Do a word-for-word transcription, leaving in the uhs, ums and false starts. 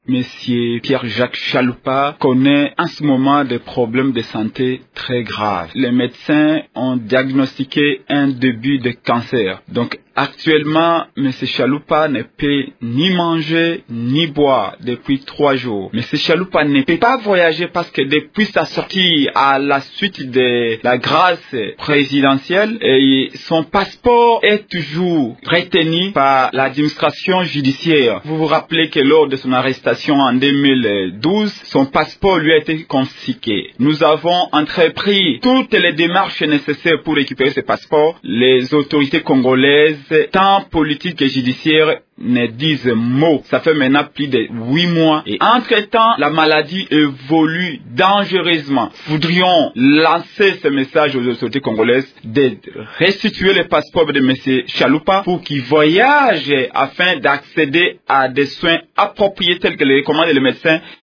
Monsieur Pierre-Jacques Chaloupa connaît en ce moment des problèmes de santé très graves. Les médecins ont diagnostiqué un début de cancer. Donc actuellement, Monsieur Chaloupa ne peut ni manger ni boire depuis trois jours. Monsieur Chaloupa ne peut pas voyager parce que depuis sa sortie à la suite de la grâce présidentielle, et son passeport est toujours retenu par l'administration judiciaire. Vous vous rappelez que lors de son arrestation en deux mille douze, son passeport lui a été confisqué. Nous avons entrepris toutes les démarches nécessaires pour récupérer ce passeport. Les autorités congolaises, tant politiques que judiciaires, ne disent mot. Ça fait maintenant plus de huit mois. Et entre-temps, la maladie évolue dangereusement. Voudrions lancer ce message aux autorités congolaises de restituer le passeport de M. Chaloupa pour qu'il voyage afin d'accéder à des soins appropriés tels que les recommande le médecin.